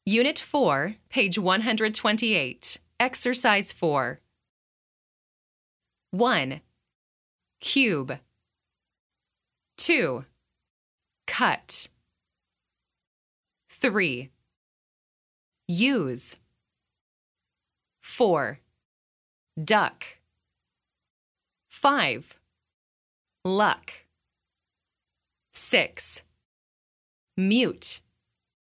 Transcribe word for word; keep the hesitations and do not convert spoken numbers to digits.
Unit four, page one hundred twenty-eight. Exercise four. one. Cube. two. Cut. three. Use. four. Duck. five. Luck. six. Mute.